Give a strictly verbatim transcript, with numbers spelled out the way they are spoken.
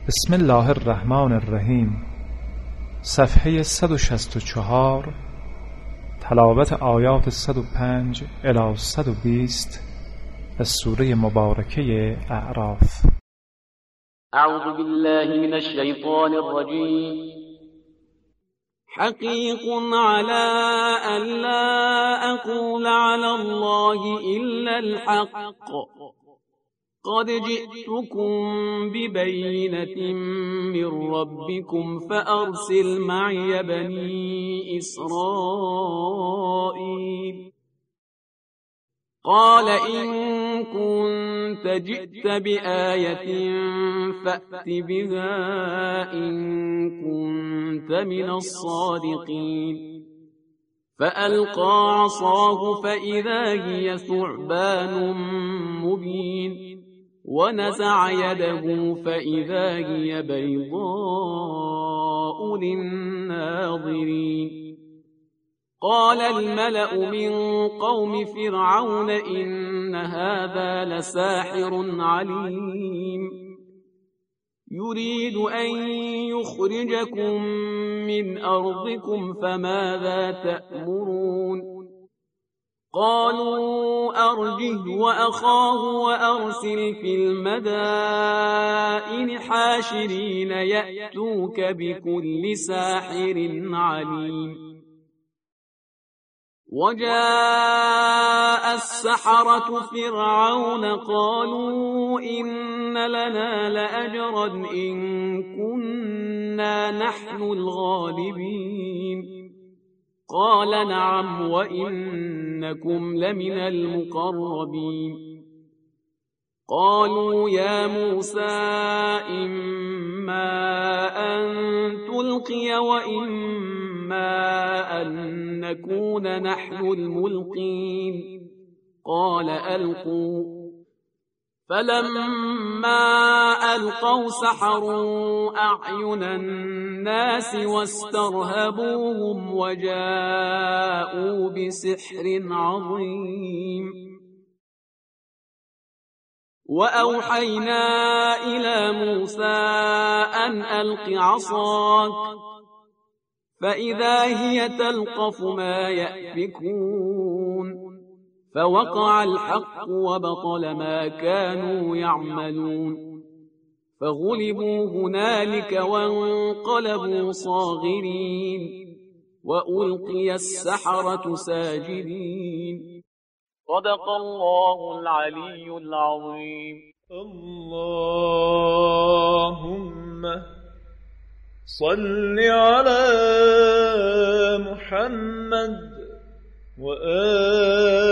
بسم الله الرحمن الرحیم. صفحه صد و شصت و چهار، تلاوت آیات صد و پنج الی صد و بیست از سوره مبارکه اعراف. اعوذ بالله من الشیطان الرجیم. حقیق على ان لا اقول على الله الا الحق قد جئتكم ببينة من ربكم فأرسل معي بني إسرائيل. قال إن كنت جئت بآية فأت بها إن كنت من الصادقين. فألقى عصاه فإذا هي ثعبان مبين ونزع يده فإذا هي بيضاء للناظرين. قال الملأ من قوم فرعون إن هذا لساحر عليم يريد أن يخرجكم من أرضكم فماذا تأمرون؟ قالوا أرجه وأخاه وأرسل في المدائن حاشرين يأتوك بكل ساحر عليم. وجاء السحرة فرعون قالوا إن لنا لأجرا إن كنا نحن الغالبين. قال نعم وإنكم لمن المقربين. قالوا يا موسى إما أن تلقي وإما أن نكون نحن الملقين. قال ألقوا. فلما ألقوا سحروا أعين الناس واسترهبوهم وجاءوا بسحر عظيم. وأوحينا إلى موسى أن ألق عصاك فإذا هي تلقف ما يأفكون. فوقع الحق وبطل ما كانوا يعملون. فغلبوا هنالك وانقلبوا صاغرين وألقي السحرة ساجدين. صدق الله العلي العظيم. اللهم صل على محمد وآل